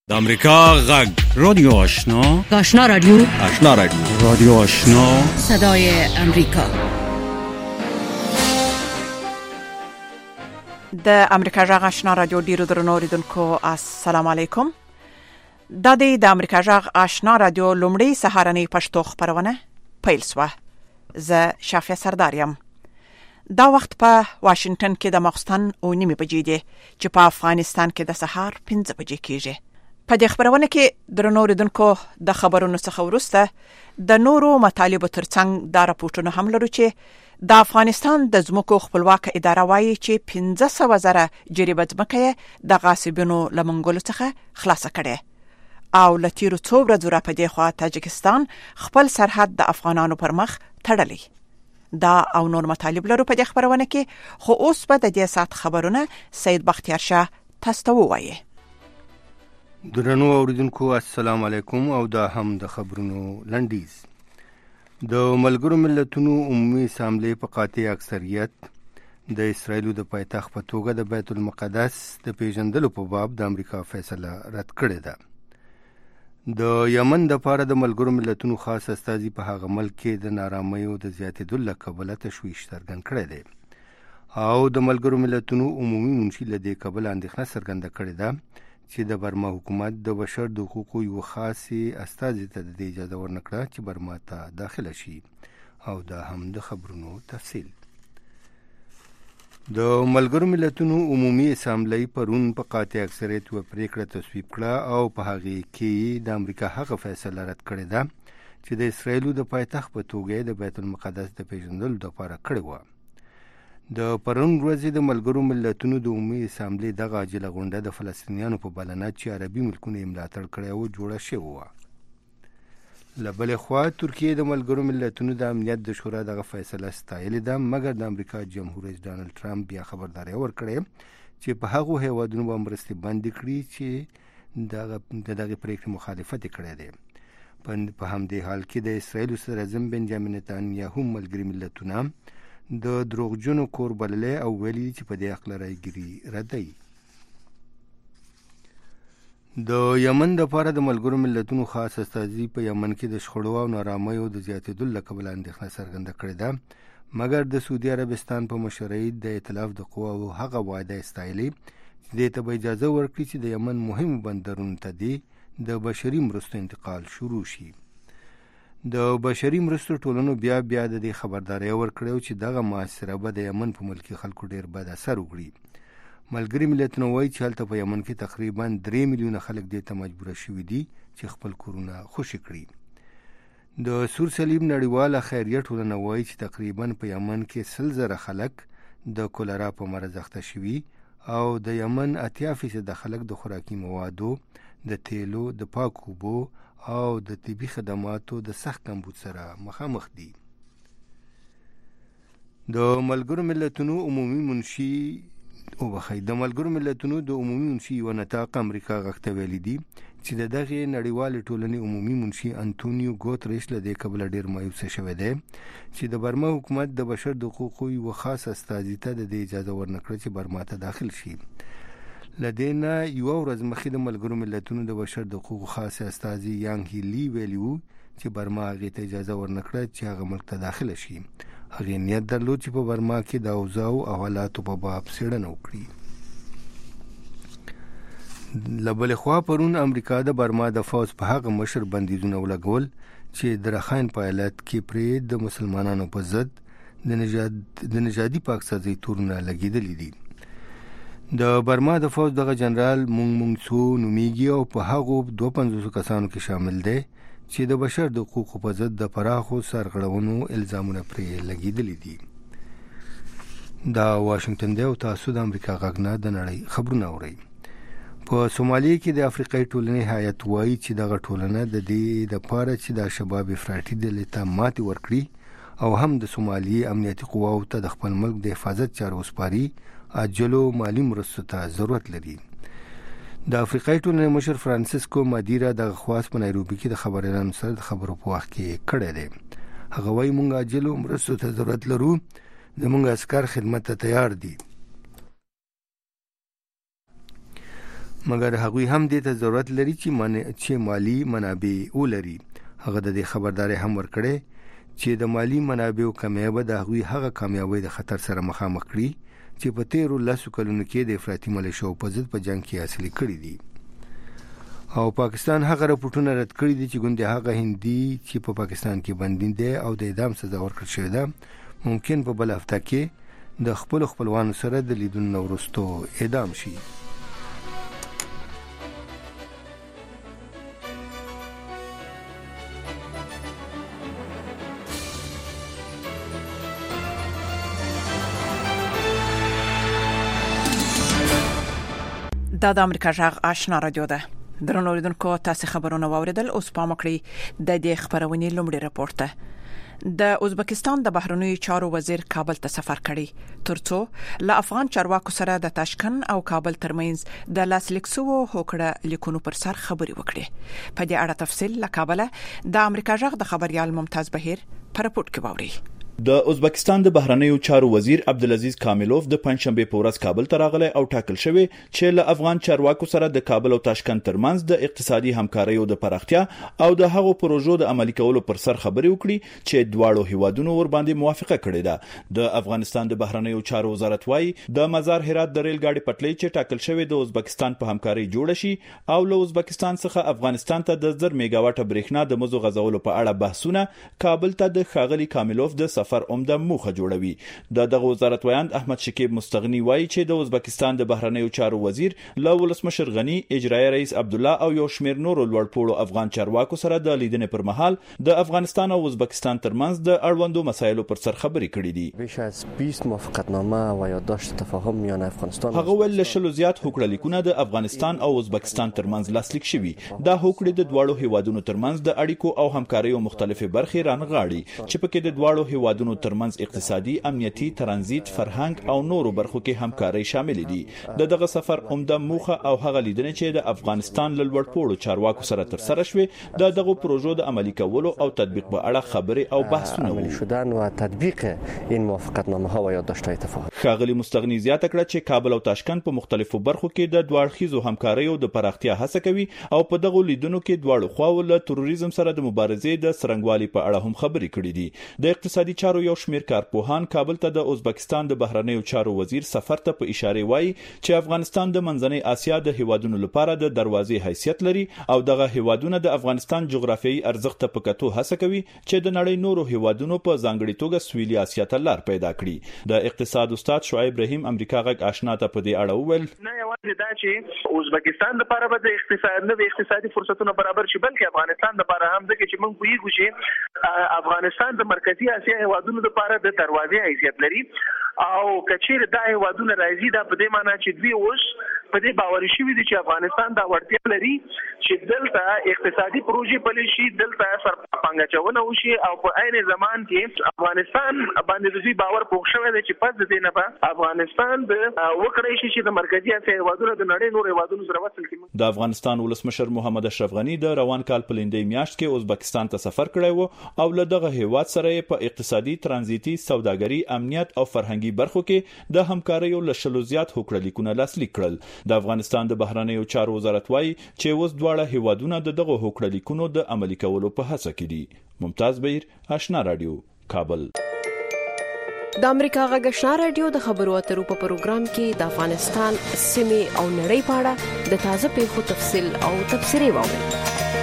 د امریکا غږ رادیو آشنا رادیو رادیو آشنا صدای امریکا. د امریکا غږ آشنا رادیو ډیرو درنو اوریدونکو السلام علیکم. د امریکا غږ آشنا رادیو لومړی سهارنی پښتو خبرونه پیل شوه. زه شافیا سردارم. دا وخت په واشنگټن کې د ماخستن 9:30 بجې دی چې په افغانستان کې د سهار 5 بجې کېږي. په دې خبرونه کې درنو اوریدونکو د خبرونو څخه وروسته د نورو مطالبو ترڅنګ دا راپورټونه هم لرو چې د افغانستان د ځمکو خپلواک اداره وایي چې 500,000 جریبه ځمکه د غاصبینو لمنګولو څخه خلاص کړي او لتیرو څو ورځې را پدې خوا تاجکستان خپل سرحد د افغانانو پر مخ تړلی. دا او نور مطالب لرو په دې خبرونه کې، خو اوس په دې سات خبرونه سید بختیار شاه تاسو ته وایي. درنو اوریدونکو السلام علیکم او دا هم د خبرونو لنډیز. د ملګرو ملتونو عمومي اسامبلې په قاطع اکثریت د اسرائیلو د پایتخت په توګه د بیت المقدس د پیژندلو په باب د امریکا فیصله رد کړې ده. د یمن د پاره د ملګرو ملتونو خاص استازي په هغه ملک کې د نارامیو د زیاتېدو له کبله تشویش څرګند کړی دی او د ملګرو ملتونو عمومي منشي له دې کبله اندېښنه څرګنده کړې ده چې د برما حکومت د بشر د حقوقو یو خاصي استازي ته د اجازه ورنکړه چې برما ته داخله شي. او دا هم د خبرونو تفصیل. د ملګرو ملتونو عمومي اسامبلې پرون په قاطع اکثریت و پریکړه تصویب کړه او په هغه کې د امریکا هغه فیصله رد کړې ده چې د اسرائیلو د پایتخت په توګه د بیت المقدس د پیژندلو لپاره کړې و. د پرون ورځې د ملګرو ملتونو د عمومي اسامبلې دغه عاجله غونډه د فلسطینیانو په بلنه چې عربي ملکونه یې ملاتړ کړی و جوړه شوې وه. له بلې خوا ترکیې د ملګرو ملتونو د امنیت د شورا دغه فیصله ستایلې ده، مګر د امریکا جمهور رئیس ډانلډ ټرمپ بیا خبرداری ورکړې چې په هغو هیوادونو به مرستې بندې کړي چې د دغې پرېکړې مخالفت یې کړی دی. په همدې حال کې د اسرائیلو صدراعظم بنجامین نتانیاهو ملګري ملتونه د دروغجنو کور بللی او ویلي چې په دې هکله رایګیري ردوي. د یمن دپاره د ملګرو ملتونو خاص استازي په یمن کې د شخړو او نارامیو د زیاتېدو له کبله اندېښنه څرګنده کړې ده، مګر د سعودي عربستان په مشرۍ د ائتلاف د قواو هغه وعده ستایلې چې دې ته به اجازه ورکړي چې د یمن مهمو بندرونو ته د بشري مرستو انتقال شروع شي. د بشري مرستو ټولنو بیا د دې خبرداری ورکړی چې دغه محاصره به د یمن په ملکي خلکو ډیر بد اثر وکړي. ملګري ملتونه وایي چې هلته په یمن کې تقریبا 3 میلیونه خلک دې ته مجبوره شوي دي چې خپل کورونه خوشي کړي. د سور صلیب نړیواله خیریه ټولنه وایي چې تقریبا په یمن کې 100,000 خلک د کولرا په مرض اخته شوي او د یمن 80% د خلک د خوراکي موادو، د تیلو، د پاکو اوبو او د طبي خدماتو د سخت کمبود سره مخامخ دي. د ملګرو ملتونو د عمومي منشي یو نطاق امریکا غږ ته ویلي دي چې د دغې نړیوالې ټولنې عمومي منشي انتونیو ګوتریش له دې کبله ډیر مایوسه شوی دی چې د برما حکومت د بشر د حقوقو یو خاص استازي ته د اجازه ورنکړه چې برما ته داخل شي. لدینا یو ورځ مخکې د ملګرو ملتونو د بشر د حقوقو خاص استازي یانګ هیلی ویلي وو چې برما هغې ته اجازه ورنکړه چې هغه ملک ته داخله شي. هغې نیت درلود چې په برما کې د اوضاع او حالاتو په باب څېړنه وکړي. له بلې خوا پرون امریکا د برما د فوج په هغه مشر بندیزونه ولګول چې د رخاین په ایالت کې پرې د مسلمانانو په ضد د نژادي پاکسازۍ تورونه لګېدلي دي. د برما د فوج دغه جنرال مونګ سو نومیږي او په هغو 52 کسانو کې شامل دی چې د بشر د حقوقو په ضد د پراخو سرغړونو الزامونه پرې لګېدلي دي. دا واشنگټن دی او تاسو د امریکا غږ نه د نړۍ خبرونه اورئ. په سومالیا کې د افریقایي ټولنې هیات وایي چې دغه ټولنه د دې دپاره چې د شباب افراطي ډلې ته ماتې ورکړي او هم د سومالیا امنیتي قواو ته د خپل ملک د حفاظت چارو وسپاري عاجلو مالي مرستو ته ضرورت لري. د افریقایي ټولنې مشر فرانسیسکو مادیرا دغه خواست په نایروبي کې د خبریالانو سره د خبرو په وخت کې کړی دی. هغه وایي موږ عاجلو مرستو ته ضرورت لرو، زموږ عسکر خدمت ته تیار دي. مګر هغوی هم دې ته ضرورت لري چې مالی منابع ولري. هغه د دې خبرداري هم ورکړي چې د مالی منابعو کمیابه د هغوی هغه کامیابی د خطر سره مخامخ کړي چې په 13 کلونو کې د افراطي ملیشو په ضد په جنگ کې حاصل کړي دي. او پاکستان هغه راپورټونه رد کړي دي چې ګوندې هغه هندي چې په پاکستان کې بندین دي او د اعدام سزا ورکړل شوې ده ممکن په بل هفته کې د خپلوانو سره د لیدون وروسته اعدام شي. دا د امریکا جغ آشنا رادیو ده. درنو اوریدونکو تاسو خبرونه واوریدل. اوس پام کړئ د دې خبرونې لومړی راپور ته. د ازبکستان د بهرنیو چارو وزیر کابل ته سفر کړی ترڅو له افغان چارواکو سره د تاشکند او کابل ترمنځ د لاسلیکسو هوکړه لیکونو پر سر خبري وکړي. په دې اړه تفصیل له کابل د امریکا جغ د خبريال ممتاز بهیر پر راپورټ کې واوري. د ازبکستان د بهرنیو چارو وزیر عبدالعزیز کاملوف د پنځشنبه په ورځ کابل ته راغلی او ټاکل شوی چې له افغان چارواکو سره د کابل او تاشکند ترمنځ د اقتصادي همکاریو د پراختیا او د هغو پروژو د عملي کولو پر سر خبري وکړي چې دواړو هیوادونو ور باندې موافقه کړې ده. د افغانستان د بهرنیو چارو وزارت وايي د مزار هرات د ریل ګاډي پټلۍ چې ټاکل شوی د ازبکستان په همکاري جوړ شي او له ازبکستان څخه افغانستان ته د 1000 میگاواټ برېښنا د مزو غځولو په اړه بحثونه کابل ته د ښاغلي کاملوف د سفر عمده موخه جوړوي. دغه وزارت ویاند احمد شکیب مستغنی وایي چې د ازبکستان د بهرنیو چارو وزیر له ولسمشر غنی، اجرایی رئیس عبد الله او یو شمېر نورو لوړپوړو افغان چارواکو سره د لیدنې پر مهال د افغانستان او ازبکستان ترمنځ د اړوندو مسایلو پر سر خبرې کړې دي. بیش از 20 موافقتنامه و یادداشت تفاهم میان افغانستان هغه ول شلو زیات هوکړه لیکونه د افغانستان او ازبکستان ترمنځ لاسلیک شوي. دا هوکړه د دواړو هیوادونو ترمنځ د اړیکو او همکاریو مختلفې برخې رانغاړي چې پکې د دواړو هیوادونو ترمنځ اقتصادي، امنیتي، ترانزیت، فرهنګ او نورو برخو کې همکاري شامل دي. دغه سفر عمده موخه او هغه لیدنه چې د افغانستان لوړپوړو چارواکو سره تر سره شوې دغه پروژو د عملي کولو او تطبیق په اړه خبرې او بحثونه عملي شدن و تطبیق این موافقتنامه ها و یادداشت‌های تفاهم. ښاغلي مستغنی زیاته کړه چې کابل او تاشکند په مختلفو برخو کې د دوړخیزو همکاریو د پراختیا هڅه کوي او په دغه لیدنو کې دواړو خواو له تروریزم سره د مبارزې د سرنګوالي په اړه هم خبرې کړې دي. د اقتصادي چارو یو شمېر کارپوهان کابل ته د ازبکستان د بهرنیو چارو وزیر سفر ته په اشاره وایي چې افغانستان د منځنۍ اسیا د هیوادونو لپاره د دروازې حیثیت لري او دغه هیوادونه د افغانستان جغرافیایي ارزښت ته په کتو هڅه کوي چې د نړۍ نورو هیوادونو په ځانګړي توګه سویلي اسیا ته لار پیدا کړي. د اقتصاد استاد شعیب رحیم امریکا غږ آشنا ته په دې اړه وویل نه یوازې دا چې ازبکستان لپاره به د اقتصادي فرصتونو برابر شي بلکې افغانستان لپاره هم ځکه چې موږ پوهیږو چې افغانستان د مرکزی اسیا هیوادونو لپاره د دروازې حیثیت لري او کچیر دا هیوادونه راځي دا په دې معنی چې دوی اوس په دې باور شوي دي چې افغانستان دا وړتیا لري چې دلته اقتصادي پروژې پلي شي، دلته سرپانګچونه وشي او په عین زمان کې افغانستان باندې دوی باور پوښ شوی دی چې پس د دې نه به افغانستان د وکړای شي چې د مرکزی اسیا هیوادونو د نړۍ نور هیوادونو سره وصل کړي. د افغانستان ولسمشر محمد اشرف غنی د روان کال په لندۍ میاشت کې ازبکستان ته سفر کړی و او له دغه هیواد سره په اقتصادي، ترانزیتي، سوداګري، امنیت او فرهنګي برخو کې د همکاریو له شلو زیات هوکړه لیکونه لاسلیک کړل. د افغانستان د بهرنیو چارو وزارت وايي چې اوس دواړه هیوادونه دغه هوکړه لیکونو د عملي کولو په هڅه کې دي. ممتاز بهیر، آشنا رادیو، کابل. د امریکا غږ آشنا رادیو د خبرو اترو په پروګرام کې د افغانستان سیمې او نړۍ په اړه د تازه پیښو تفصیل او تبصرې واورئ.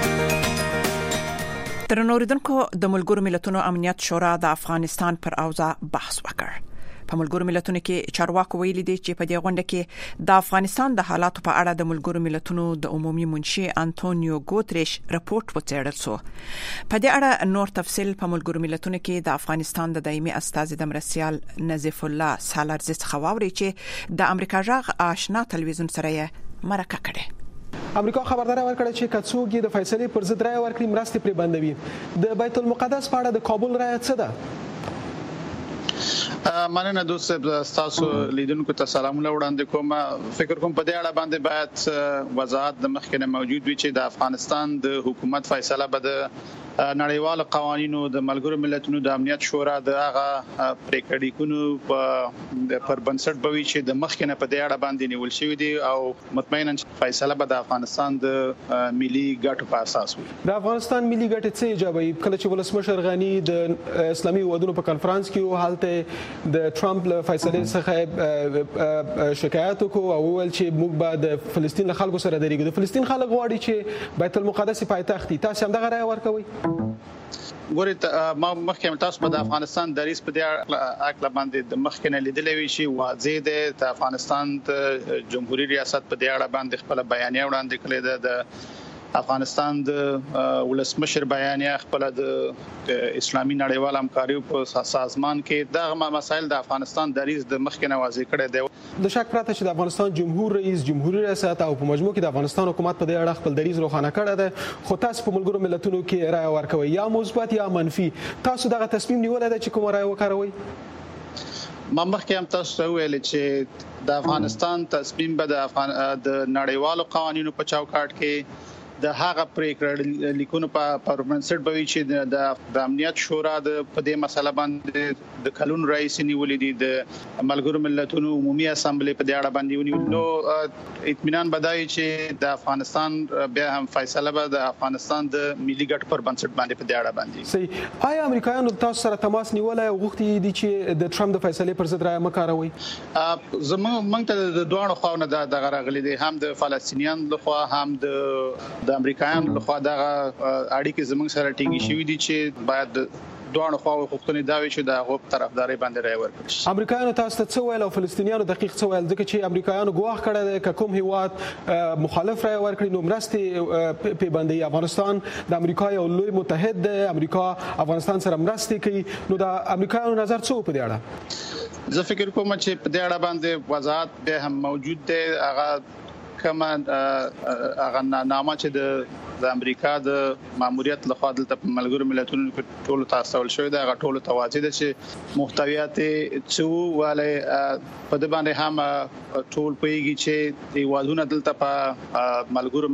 درنو اوریدونکو د ملګرو ملتونو امنیت شورا د افغانستان پر اوضاع بحث وکړ. په ملګرو ملتونو کې چارواکو ویلي دي چې په دې غونډه کې د افغانستان د حالاتو په اړه د ملګرو ملتونو د عمومي منشي انټونیو ګوتریش راپورټ وڅېړل شو. په دې اړه نور تفصیل په ملګرو ملتونو کې د افغانستان د دایمي استازي د مرسیال نظیف الله سالارزي څخه واوري چې د امریکا غږ آشنا تلویزیون سره یې مرکه کړې. امریکا خبرداري ورکړه چې کڅوګي د فیصلې پر ضد رائے ورکړي مرستې پرې بندوي. د بیت المقدس په اړه د کابل رائے څه ده؟ مننه دوست تاسو لیدونکو ته سلامونه وړاندې کوم. فکر کوم په دې اړه باندې باید وضاحت د مخکنه موجود وي چې د افغانستان د حکومت فیصله به د نړیوالو قوانینو د ملګرو ملتونو د امنیت شورا د هغه پریکړې پر بنسټ بوي چې د مخکنه په دې اړه باندې نیول شوی دی او مطمئنا فیصله به د افغانستان د ملي ګټو په اساس وي. د افغانستان ملي ګټې څه ایجابوي؟ کله چې ولسمشر غنی د اسلامي ودونو په کانفرنس کې حالت د ټرمپ له فیصلې څخه شکایت وکړو او ویل چې موږ به د فلسطین له خلکو سره درېږو. د فلسطین خلک غواړي چې بیت المقدس پایتخت وي. تاسو هم دغه رائے ورکوئ؟ ګورئ ما مخکې تاسو په افغانستان د ریس په دې اړه باندې د مخکنه لیدلې وی شي واضح ده د افغانستان جمهوریت ریاست په دې اړه باندې خپل بیانیه وړاندې کړې ده. د افغانستان د ولسمشر بیانیه خپل د اسلامي نړیوال همکاریو په سازمان کې دغه مسایل د افغانستان د ریس د مخکنه واضح کړی دی. د شک پراته چې د افغانستان جمهور رئیس جمهوریت ریاست او په مجموع کې د افغانستان حکومت په دې اړه خپل دریز روښانه کړی دی، خو تاسو په ملګرو ملتونو کې رائے ورکوي یا مثبت یا منفي. تاسو دغه تصمیم نیولای دی چې کوم رائے وکاروي؟ ما مخکې هم تاسو ته ویل چې د افغانستان تصمیم به د نړیوالو قوانینو په چوکاټ کې د هغه پریکړه لیکونو په بنسټ بوي چې د امنیت شورا د په دې مسله باندې د کلون رئیس نیولې دي د ملګرو ملتونو عمومي اسامبلې په دې اړه باندې ونیول. نو اطمینان بدای چې د افغانستان بیا هم فیصله به د افغانستان د ملي ګټ پر بنسټ باندې په دې اړه باندې. صحیح. آیا امریکایانو تاسو سره تماس نیولای او غوښتي دي چې د ټرمپ د فیصلې پر ضد رائے مکاروي؟ زمونږ ته د دوه خواونه د غراغلي دي، هم د فلسطینیان لخوا هم د امریکایانو لخوا دغه اړیکې زموږ سره ټینګې شوې دي چې باید دوه خواو غوښتنې دا وي چې د هغو طرفداري باندې رائے ورکړي. امریکایانو تاسو ته څه ویل او فلسطینیانو دقیق څه ویل؟ ځکه چې امریکایانو ګواښ کړی دی که کوم هیواد مخالف رائے ورکړي نو مرستې پیبندي. افغانستان د امریکا یو لوی متحد دی، امریکا افغانستان سره مرستې کوي، نو د امریکایانو نظر څه په دې اړه؟ زه فکر کوم چې په دې اړه باندې وضاحت به هم موجود دی. هغه کما هغه نامه چې د امریکا د ماموریت لخوا دلته په ملګرو ملتونو کې ټول تاسو شوی دا غ ټول توازی ده چې محتویات څو والے په دې باندې هم ټول پیږي چې دی وادونه دلته په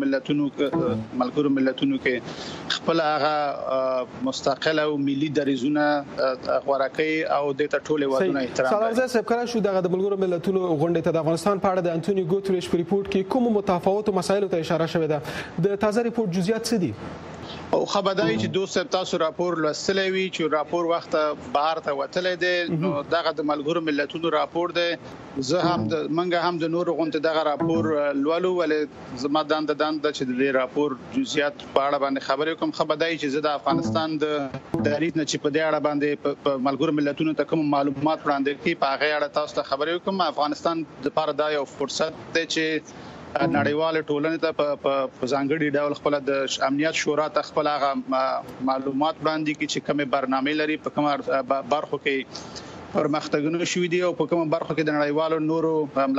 ملګرو ملتونو کې خپل هغه مستقله او ملي دریزونه غوړکې او د ټول وادونه احترام. سلام زه سب کړه شو دغه د ملګرو ملتونو غونډه ته د افغانستان په اړه د انټونی ګوتریش په ریپورت کې کوم متفاوت مسایلو ته اشاره شوې ده. د تازه ریپورت جزئیات څه دي؟ او خبرداري چې دوست تاسو راپور لوستلې وی چې راپور وخت بهر ته وتلې دي، نو دغه د ملګرو ملتونو راپور دی. زه هم منګه هم د نور غونډه دغه راپور لولو ولې زما دند چې د راپور جزئیات په اړه باندې خبرې کوم. خبرداري چې زه د افغانستان د دریز نه چې په دې اړه باندې په ملګرو ملتونو ته کوم معلومات وړاندې کړي په هغه اړه تاسو ته خبرې کوم. افغانستان د لپاره دا یو فرصت دی چې نړیوال ټولنې ته په ځانګړي ډول خپل د امنیت شورا ته خپل هغه معلومات وړاندې کړي چې کومه برنامه لري، په کومه برخو کې پرمختګونه شوې دي او په کومه برخو کې د نړیوالو نورو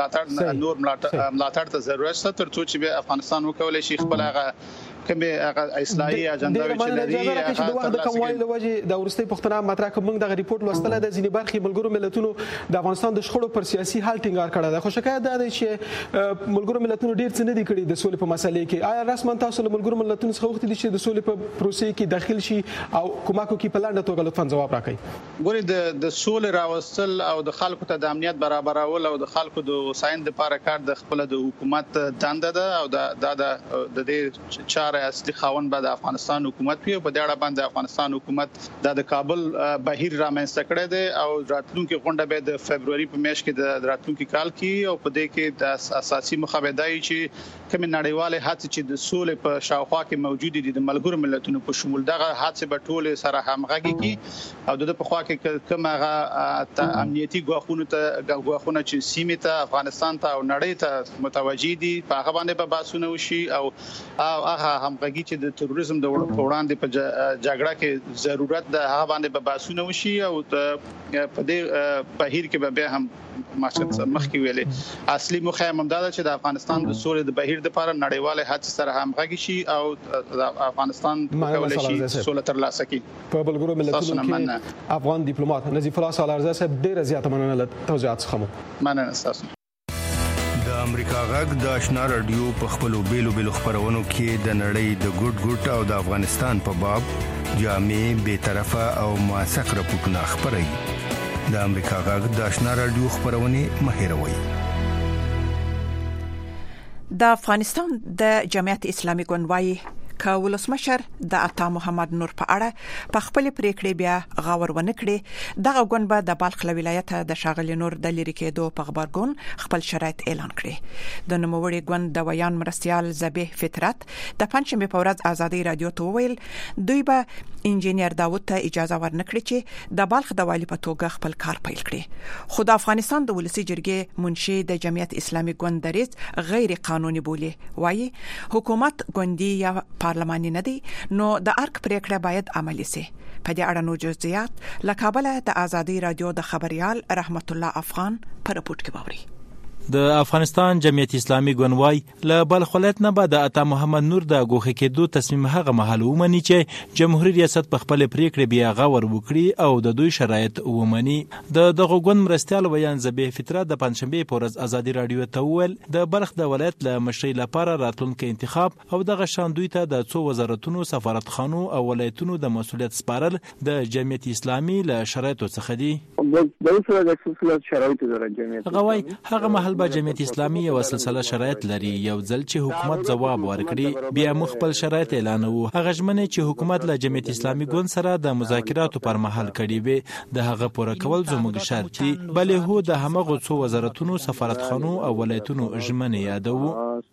ملاتړ ته ضرورت شته ترڅو چې افغانستان وکولای شي خپل هغه کومه اصلاحي اجنډا چې لري. هغه د وخت د کموالي له وجې د ورستۍ پښتنه مطرح کوم د ریپورت لوستل د ځینې برخې ملګرو ملتونو د افغانستان د شخړو پر سیاسي حل ټینګار کړی دی، خو شکایت دا دی چې ملګرو ملتونو ډیر څه نه دي کړی د سولې په مسلې کې. آیا رسما تاسو له ملګرو ملتونو څخه وغوښتل چې د سولې په پروسې کې داخل شي او کومک وکړي؟ په لاندې توګه لطفا ځواب راکړئ. ګوري د سولې راوستل او د خلکو ته د امنیت برابرول او د خلکو د وسایند لپاره کار د خپل د حکومت دنده ده او د دې چاره اصلي خاوند د افغانستان حکومت په دې اړه باندې افغانستان حکومت د کابل بهیر رامنځته کړی دی او راتلونکي غونډه به د فبرवरी په میاشت کې د راتلونکي کال کې او په دې کې د اساسي مخابدای چې کوم نړیواله هڅې چې د سولې په شاوخوا کې موجود دي د ملګرو ملتونو په شمول دغه هڅې به ټول سره همغږي کی او د په خوا کې کوم هغه امنیتي ګواښونه چې سیمه ته افغانستان ته او نړۍ ته متوجي دي په هغه باندې به باسونه وشي او هغه همغږي چې د تروریزم د وړاندې په جګړه کې ضرورت ده هغه باندې به باسونه وشي او په دې بهیر کې به هم مقصد مخکې ویلې اصلي مخه هم دا چې د افغانستان د سولې د بهیر لپاره نړیواله هڅې سره همغږي شي او د افغانستان کولای شي سولې ترلاسه کړي. په بلګرو ملتونو کې افغان ډیپلوماټ نظیف الله سالارزه صاحب ډیره زیاته مننه له توضیحات څخه. مننه تاسو. د امریکا غږ د آشنا رادیو په خپلو بیلو خبرونو کې د نړۍ د ګډ او د افغانستان په باب جامع به طرفه او موثق راپورټونه خبري. د امریکا غږ د آشنا رادیو خبرونه مهیروي. د افغانستان د جمعیت اسلامي ګوند وايي ولسمشر د عطا محمد نور په اړه په خپل پریکړې بیا غور ونه کړي. دغه ګوند به د بلخ ولایت د شاغلي نور د لری کېدو په خبرګون خپل شرایط اعلان کړي. د نوموړي ګوند د ویان مرستيال زبیح فطرت د پنځمې په ورځ ازادي رادیو ته ویل دوی به انجینیر داوود ته اجازه ورنکړي چې د بلخ د والی په توګه خپل کار پیل کړي. خو د افغانستان د ولسی جرګې منشي د جمعیت اسلامي ګوند دریز غیر قانوني بولی. وايي حکومت ګوندي یا پارلماني نه دي نو د ارک پریکړه باید عملي سي. په دې اړه نو جزئیات لکابل د ازادي رادیو د خبريال رحمت الله افغان پر رپورت کې باوري. د افغانستان جمعیت اسلامي ګوند وايي له بلخ ولایت نه بعد عطا محمد نور د غوخه کېدو تصمیم هغه محل ومني چې جمهوریت ریاست په خپل پریکړه بیا غور وکړي او د دوی شرایط ومني. دغه ګوند مرستيال ویان زبیح فطرت د پنځمې په ورځ ازادي رادیو ته ویل د بلخ د ولایت له مشرۍ لپاره راتلونکي انتخاب او دغه شان دوی ته د څو وزارتونو سفارتخانو او ولایتونو د مسولیت سپارل د جمعیت اسلامي له شرایطو څخه دي. هغه وايي هغه محل به جمعیت اسلامي یو سلسله شرایط لري. یو ځل چې حکومت ځواب ورکړي بیا مخبل شرایط اعلانوي. هغه ژمنه چې حکومت له جمعیت اسلامي ګوند سره د مذاکراتو پر مهال کړي وي د هغه پوره کول زموږ شرط دي. بلې هو د همغه څو وزارتونو سفارتخانو او ولایتونو ژمنه یادوي.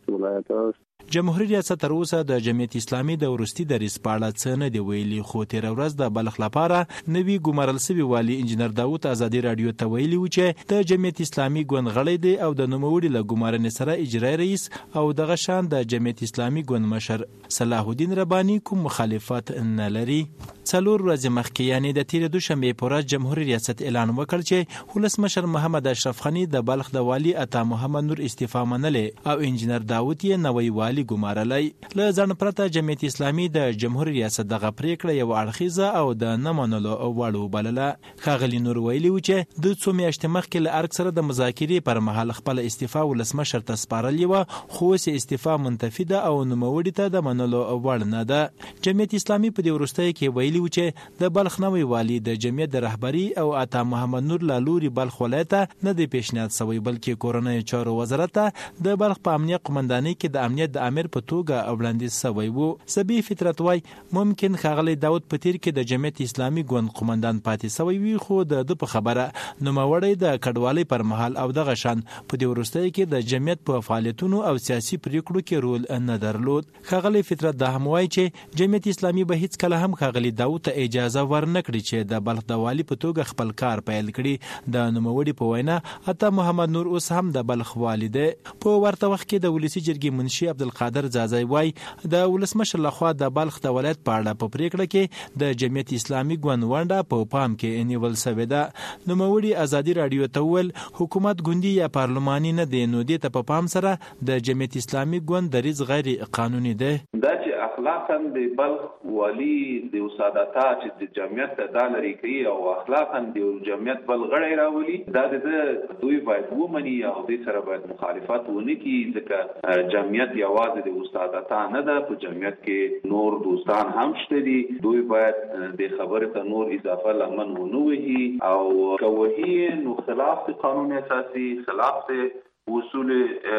جمهوریت ریاست تر اوسه د جمعیت اسلامي د ورستي دریس پاړه څه نه دی ویلي. خو تیر ورځ د بلخ لپاره نوی ګمارل سوي والی انجینر داوود ازادي رادیو ته ویلي و چې د جمعیت اسلامي ګوند غړی دی او د نوموړي له ګمارنې سره اجرایی رئیس او دغه شان د جمعیت اسلامي ګوند مشر صلاح الدین رباني کوم مخالفت نه لري. څلور ورځې مخکې یعنی د تیر دوشنبه په ورځ جمهوریت ریاست اعلان وکړ چې ولسمشر محمد اشرف غنی د بلخ د والی عطا محمد نور استعفا منلې او انجینر داوود یې نوی والی ګمارلای. له ځان پرته جمعیت اسلامي د جمهوریت ریاست دغه پریکړه یو اړخیزه او د نه منلو وړو بلله. خاغلی نور ویلي و چې د څو میاشتې مخکې له ارګ سره د مذاکرې پر مهال خپل استعفا ولسمشر ته سپارلې و خو سه استعفا منتفی ده او نوموړي ته د منلو وړ نه ده. جمعیت اسلامي په دې ورستۍ کې ویلي و چې د بلخ نوی والی د جمعیت د رهبری او عطا محمد نور لالوري بلخ ولایت نه د پیشنهاد سوی بلکې کورنۍ چارو وزارت د بلخ په امنیت قومندانۍ کې د امنیت د امیر په توګه وړاندیز سوی وو. زبیح فطرت وايي ممکن خاغلی داوود په تیر کې د جمعیت اسلامي ګوند قومندان پاتې سوی وي خو د په خبره نوموړی د کډوالۍ پر مهال او دغه شان په دې ورستۍ کې د جمعیت په فعالیتونو او سیاسي پریکړو کې رول نه درلود. خاغلی فطرت د هم وايي چې جمعیت اسلامي به هیڅ کله هم خاغلی داوود ته اجازه ورنکړي چې د بلخ د والی په توګه خپل کار پیل کړي. د نوموړي په وینا عطا محمد نور اوس هم د بلخ والی دی. په ورته وخت کې د ولسی جرګې منشي عبدالقادر زازای وايي د ولسمشر لخوا د بلخ د ولایت په اړه په پریکړه کې د جمعیت اسلامي ګوند ونډه په پام کې نیول شوې ده. نوموړي ازادي رادیو ته ویل حکومت ګوندي یا پارلماني نه دی نو دې ته په پام سره د جمعیت اسلامي ګوند دریز غیر قانوني دی. دا چې اخلاقا د بلخ والی د ساداتا چې د جمعیت د لري کوي او اخلاقا د جمعیت بل غړي راولي دا د دوی باید ومني او د سره باید مخالفت ونه کړي ځکه جمعیت یوازې د استادتا نه ده په جمعیت کې نور دوستان هم شته دي. دوی باید د خبره ته نور اضافه لمن ونه وهي او کوهي نو خلاف قانون اساسي خلاف اصول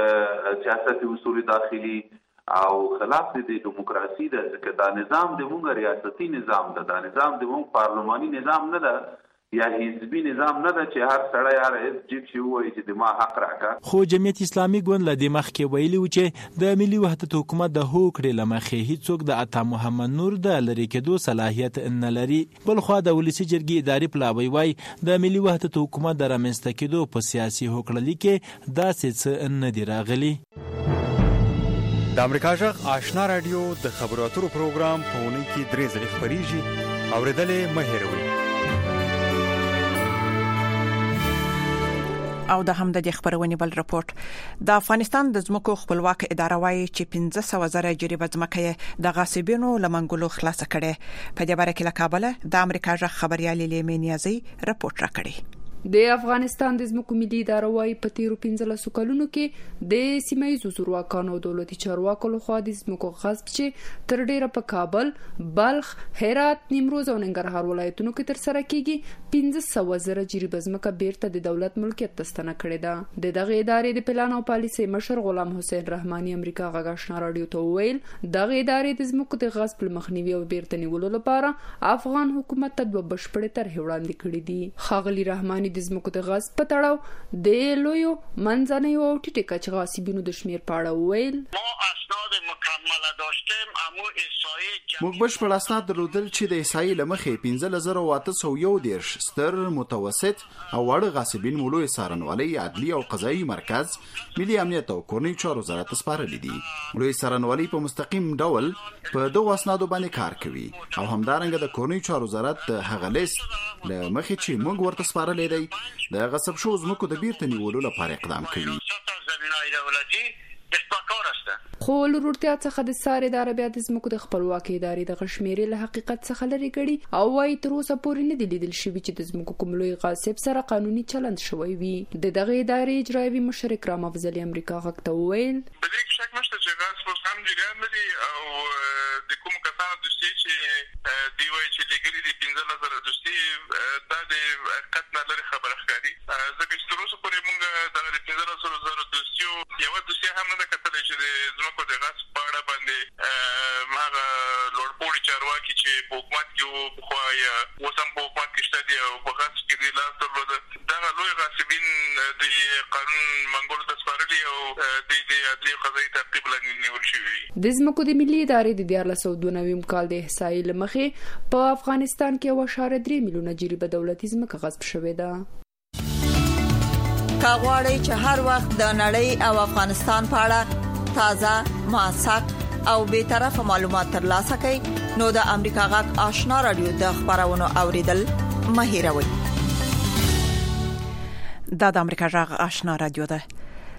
سیاست اصول داخلي او خلاف د دیموکراسي ده ځکه دا نظام د موږ ریاستي نظام ده. دا نظام د موږ پارلماني نظام نه ده یا حزبي نظام نه ده چې هر سړی هر حزب جیب شي وایي چې د ما حق راکړه. خو جمعیت اسلامي ګوند له دې مخکې ویلي و چې د ملي وحدت حکومت د هوکړې له مخې هیڅوک د عطا محمد نور د لرې کېدو صلاحیت نه لري. بلخوا د ولسي جرګې اداري پلاوی وايي د ملي وحدت حکومت د رامنځته کېدو په سیاسي هوکړه کې داسې څه نه دي راغلي. د امریکا جغ آشنا رادیو د خبرو اترو پروګرام په اونۍ کې 3 ځله خبريږي اوریدلې مه هېروئ. او د هم د خبرونې بل راپورټ د افغانستان د ځمکو خپلواک اداره وايي چې 15,000 جریبه ځمکه د غاصبینو لمنګلو خلاص کړي. په دې باره کې له کابل د امریکا جغ خبريالي لیمنیازي راپورټ راکړي. د افغانستان د ځمکو ملي اداره وايي په تیرو 15 کلونو کې د سیمایي زورواکانو او دولتي چارواکو لخوا د ځمکو غصب چې تر ډیره په کابل، بلخ، هرات، نیمروز او ننګرهار ولایتونو کې تر سره کیږي 15,000 جریبه ځمکه بیرته د دولت ملکیت ته ستنه کړې ده. د دغه ادارې د پلان او پالیسي مشر غلام حسین رحماني امریکا غږ آشنا رادیو ته وویل دغه ادارې د ځمکو د غصب مخنیوي او بیرته نیولو لپاره افغان حکومت ته دوه بشپړې طرحې وړاندې کړې دي. خاغلی رحماني د ځمکو د غصب په تړاو د لویو منځنیو او ټیټه کچ غاصبینو د شمیر په اړه وویل موږ بشپړ اسناد درلودل چې د احصایې لمخې 15,801 ستر متوسط او وړ غاصبین مولوی څارنوالۍ عدلي او قضایي مرکز ملي امنیت او کورنیو چارو وزارت سپارلي دي. مولوی څارنوالۍ په مستقیم ډول په دغه اسنادو باندې کار کوي او همدارنګه د کورنیو چارو وزارت هغه لیست لمخې چې موږ ورته سپارلې دی د غصب شو ځمکو د بیرته نیولو لپاره اقدام کوي. خو لورتیا څخه د سارې د عربیا د ځمکو د خپلواکۍ ادارې د غشمیرې له حقیقت څخه لري کړي او وايي تر اوسه پورې نه دي لیدل شوي چې د ځمکو کوم لوی غاصب سره قانوني چلند شوی وي. د دغه ادارې اجرایوي مشر اکرام افضلي امریکا غږ ته وویل په دې کې شک نشته چې غاصب هم جریان لري او د کوم کسانو دوستي چې دی وايي چې لګري دي 15,000 دوستي دا د حقیقت نه لري خبره ښکاري. ځکه چې تر اوسه پورې موږ د 15,000 دوستیو یو دوستي هم نه کتلې چې د ځمکو د غصب په اړه باندې هغه لوړپوړي چارواکي چې په حکومت کې وو پخوا یا اوس هم په حکومت کې شته دي او په غصب کې دي لاس درلوده دغه لوی غاصبین د قانون منګولو ته سپارلي او د عدلي قضایي تعقیب لاندې نیول شوي. د ځمکو د ملي ادارې د 1492 کال د احصایې له مخې په افغانستان کې 1.3 میلیونه جریبه دولتي ځمکه غصب شوې ده. کاغوري چې هر وخت د نړۍ او افغانستان په اړه تازه موثق او به طرفه معلومات ترلاسه کړئ نو د امریکا غږ آشنا رادیو د خبرونو اوریدل مه هېروئ. د امریکا غږ آشنا رادیو ده.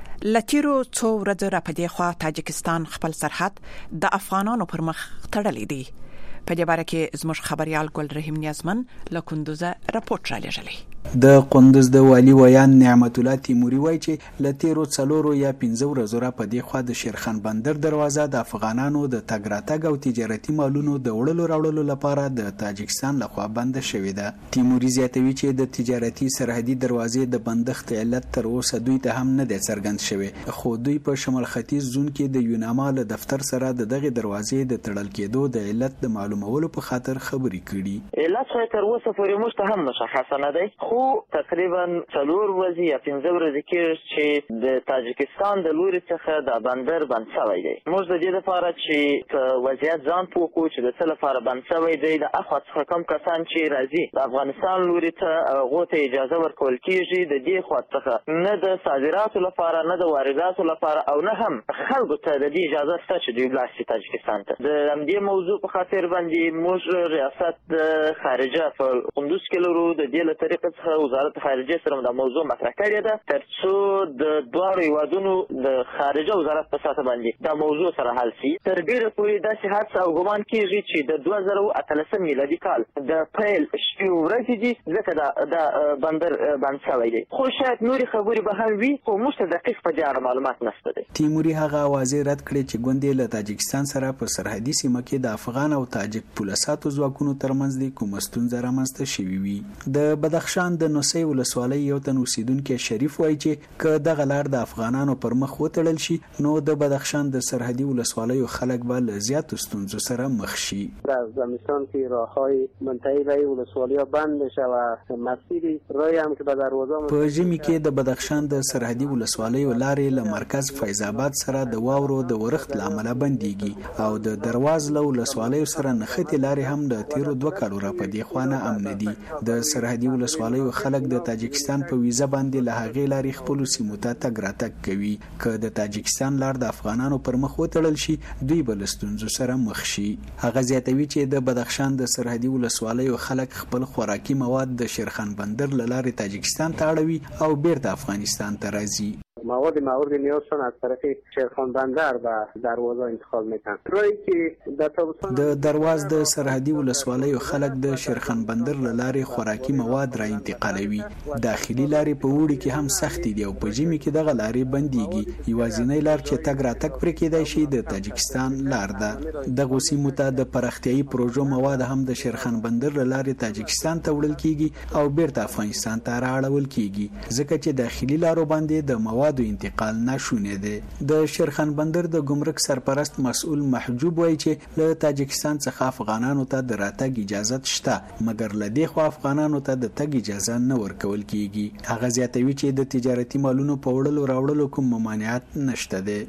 لتیرو څو ورځې را پدې خوا تاجکستان خپل سرحد د افغانانو پر مخ تړلې دي. په دې باره کې زموږ خبريال ګل رحیم نیازمن له کندوز راپورټ را لېږلی. د قندوز د والی ویان نعمت الله تیموري وایي چې لتیرو 4 یا 15 ورځې را پدې خوا د شیرخان بندر دروازه د افغانانو د تګ راتګ او تجارتي مالونو د وړلو راوړلو لپاره د تاجکستان لخوا بند شوې ده. تیموري زیاتوي چې د تجارتي سرحدي دروازې د بندښت علت تر اوسه دوی ته هم نه دی څرګند شوی خو دوی په شمال ختیځ زون کې د یوناما له دفتر سره د دغه دروازې د تړل کېدو د علت د معلومولو په خاطر خبرې کړي. علت تر اوسه پورې موږ هم مشخص نه دی خو تقریبا 4 ورځې یا 15 ورځې کې چې د تاجکستان د لوري څخه د بندر بند شوی دی. موږ د دې لپاره چې وضعیت ځان پوه کړو چې د څه لپاره بند شوی دی د اخوا څخه کوم کسان چې راځي د افغانستان لوري ته غوته اجازه ورکول کیږي د دې خوا څخه نه د صادراتو لپاره نه د وارداتو لپاره او نه هم خلکو ته د دې اجازه شته چې دوی لاړ تاجکستان ته. د همدې موضوع په خاطر باندې موږ ریاست د خارجه په قندوز کې لرو د دې له طریقې څخه وزارت خارجه سره د موضوع مطرح کړې ده ترڅو د دوه هیوادونو د خارجه وزارت په ساته باندې د موضوع سره حل شي. تر ډیره پورې داسې هڅه او ګمان کیږي چې د 2013 میلادي کال د پیل شپږ ورځې دي ځکه د بندر بند شوی دی خو شاید نوري خبرې به هم وي خو موږ ته دقیق په دې اړه معلومات نشته دي. تیموري هغه واضح رد کړی چې ګوندې له تاجکستان سره په سرحدي سیمه کې د افغان او تاجک پولیساتو ځواکونو ترمنځ د کوم ستونزه رامنځته شوې وي. د بدخشان د نوسي ولسوالۍ یو تن اوسیدونکو شریف وایي چې که دغه لار د افغانانو پر مخ وتړل شي نو د بدخشان د سرحدي ولسوالیو خلک به له زیاتو ستونزو سره مخ شي. در افغانستان که راههای منتهی به ولسوالیا بند بشه و مسیری راهی هم که به دروازه په ژمي کې د بدخشان د سرحدي ولسوالیو لارې له مرکز فیض آباد سره د واورو د ورښت لامل بنديږي او د درواز له ولسوالیو سره نښتې لارې هم د تیرو 2 کالو را پدې خوانه امن دي. د سرحدي ولسوالیو ولسوالیو خلک د تاجکستان په ویزه باندې له هغې لارې خپل سیمو ته تګ راتګ کوي. که د تاجکستان لار د افغانانو پر مخ وتړل شي دوی به له ستونزو سره مخ شي. هغه زیاتوي چې د بدخشان د سرحدي ولسوالیو خلک خپل خوراکي مواد د شیرخان بندر له لارې تاجکستان ته اړوي او بیرته افغانستان ته راځي. مواد نیازشون از طرف شیرخان بندر به دروازه انتقال میکنن. رایی که در تابستان د درواز د سرحدي ولسوالیو خلک د شیرخان بندر له لارې خوراکي مواد را انتقالوي. داخلي لارې په وړي کې هم سخت دي او په ژمي کې دغه لارې بنديږي. یوازینی لار چې تګ راتګ پرې کېدای شي د تاجکستان لار ده. دغه سیمو ته د پراختیايي پروژو مواد هم د شیرخان بندر له لارې تاجکستان ته وړل کیږي او بیرته افغانستان ته راړول کیږي ځکه چې داخلي لارو باندې د مواد انتقال ناشونه ده. د شیرخان بندر د ګمرک سرپرست مسؤل محجوب وایي چې له تاجکستان څخه افغانانو ته د راتګ اجازه شته مګر له دې خو افغانانو ته د تګ اجازه نه ورکول کیږي. هغه زیاتوي چې د تجارتي مالونو په وړلو راوړلو کوم ممانعت نشته ده.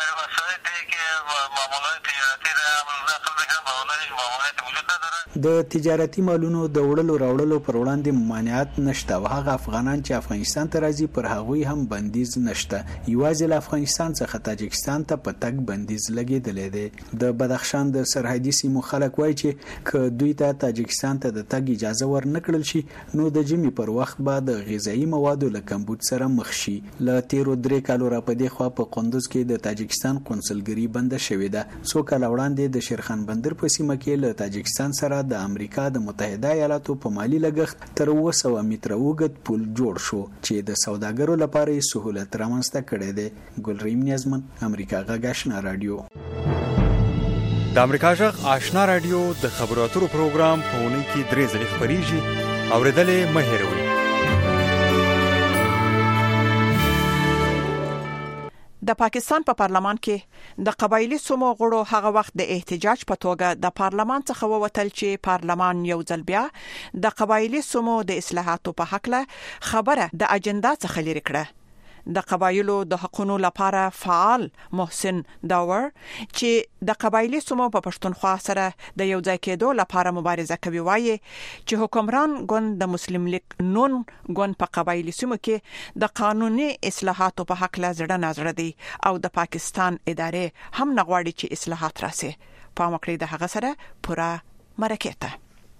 د تجارتي مالونو د وړلو راوړلو پر وړاندې ممانعت نشته او هغه افغانان چې افغانستان ته راځي پر هغوی هم بندیز نشته. یوازې له افغانستان څخه تاجکستان ته په تګ بندیز لګیدلی دی. د بدخشان د سرحدي سیمو خلک وایي چې که دوی ته تاجکستان ته د تګ اجازه ورنکړل شي نو د ژمي پر وخت به د غذایي موادو له کمبود سره مخ شي. له تیرو 3 کالو را پدې خوا په قندوز کې د تاجکستان قونسلګري بنده شوې ده. څو کاله وړاندې د شیرخان بندر په سیمه کې له تاجکستان سره د امریکا د متحده ایالاتو په مالی لګښت تر 200 متره اوږد پل جوړ شو چې د سوداګرو لپاره یې سهولت رامنځته کړی دی. ګلریم نیازمن، امریکا غږ آشنا رادیو. د امریکا غږ آشنا رادیو د خبرو اترو پروګرام په اونۍ کې 3 ځله خبريږي. اوریدلې مه هېروئ. د پاکستان په پارلمان کې د قبایلی سمو غړو هغه وخت د احتجاج په توګه د پارلمان څخه ووتل چې پارلمان یو ځل بیا د قبایلی سمو د اصلاحاتو په حق له خبره د اجنډا څخه لري کړه. د قبایلو د حقوقو لپاره فعال محسن داور چې د قبایلی سمو په پښتونخوا سره د یو ځای کېدو لپاره مبارزه کوي وایي چې حکمران ګوند د مسلم لیگ نون ګوند په قبایلی سمو کې د قانوني اصلاحاتو په حق له زړه نظر دی او د پاکستان ادارې هم نغواړي چې اصلاحات راسي. په مکړې د هغه سره پورا مرکه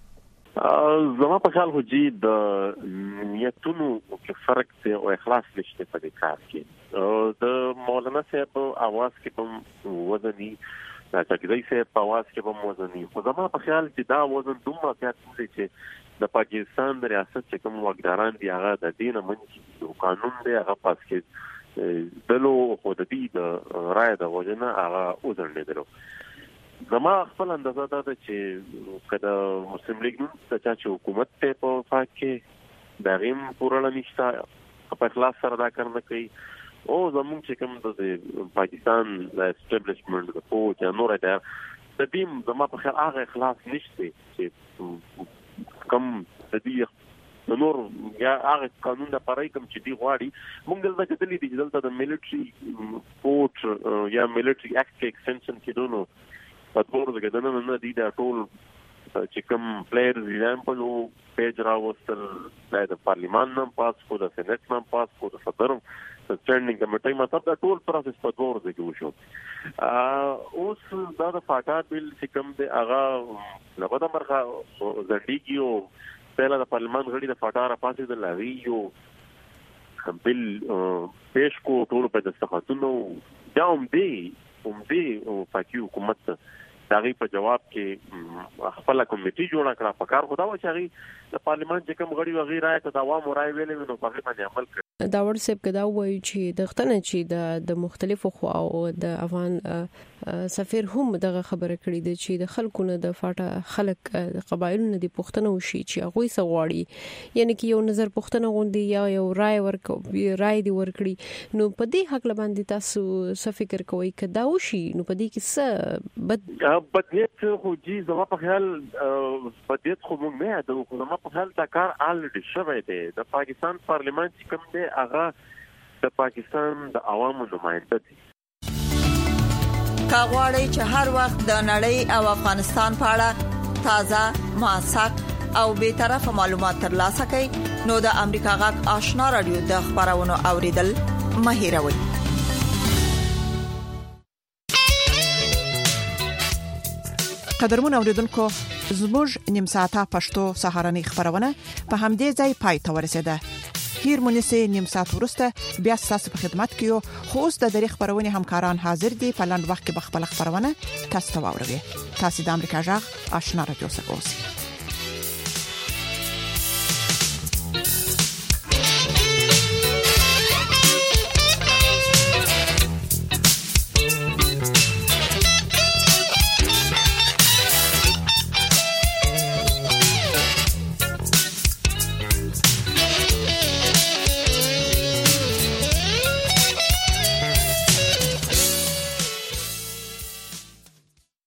زما په خیال خو جی د نیتونو کې فرق دی او اخلاص نشته په دې کار کې. د مولانا صاحب اواز کې په وزني د چاګدای صاحب په اواز کې په وزني خو زما په خیال چې دا وزن دومره زیات دی چې د پاکستان د ریاست چې کوم وګړان دی هغه د دین منځ قانون دی هغه پاس کې دلو خو د دې د رائے د وجنه هغه وزن دی. زما خپل اندازه ده چې کله مسلم لیگ نن د چا چې حکومت ته په فاک کې د غیم پورل نشته په اخلاص سره دا کار نه کوي او زموږ چې کوم د پاکستان د اسټابلیشمنت د فوج یا نور د دې زما په خیال هغه اخلاص نشته چې کوم د دې نور یا هغه قانون د پرای کوم چې دی غواړي موږ دلته کتلې دي دلته د میلیټري فورس یا میلیټري اکټ کې ایکستنشن کېدونو په ټول ځای نه دی دا ټول چې کوم پلیئرز ایگزامپل او پیج راوستل د پارلیمان نن پاس کو د سېنات نن پاس کو د صدر سټینډینګ کمیټې مطلب دا ټول پروسس په ټول ځای کې وشو. اوس دا د فاټا بیل چې کوم دی هغه لغوه مرخه زړیږي او پهلا د پارلیمان غړي د فاټا را پاسې د لاوی یو بل پېښ کو ټول په دستخطونو داوم دی او پاکي حکومت داغي په جواب کې خپل کمیټي جوړه کړه په کار خدا و چې هغه د پارلیمان چې کوم غړي وغیرہ ته د عوامو رائے ویلې نو په هغه باندې عمل کړ. دا ورسېب کدا وایي چې د ختنه چې د مختلفو خواو د افغان سفیر هم دغه خبره کړې ده چې د خلکو نه د فاټا خلک قبایلو نه د پښتنه وشي چې هغه سغواړي یعنی کې یو نظر پښتنه غوندي یا یو رائے رائے دی ورکړي نو په دې حق باندې تاسو څه فکر کوئ کدا وشي نو په دې کې څه بدیت خو جی زما په خیال بدیت خو موږ نه یادو خو زما په خیال دا کار الریډي شوی دی. د پاکستان پارلیمان چې کوم دی هغه د پاکستان د عوامو نماینده دی. کاغوري چې هر وخت د نړۍ او افغانستان په اړه تازه موثق او به طرفه معلومات ترلاسه کړئ نو د امریکا غږ آشنا رادیو د خبرونو اوریدل مه هېروئ. قدرمن اوریدونکو زموږ نیم ساعته پښتو سهارنۍ خبرونه په همدې ځای پای ته ورسېده. هیر مونږه نیم ساعت ورسته بیا تاسو په خدمت کې یو خو اوس د دری خبرونه همکاران حاضر دي په لاند وخت کې بخپل خبرونه تاسو ته واوروي. تاسو د امریکا غږ آشنا رادیو څخه اوسئ.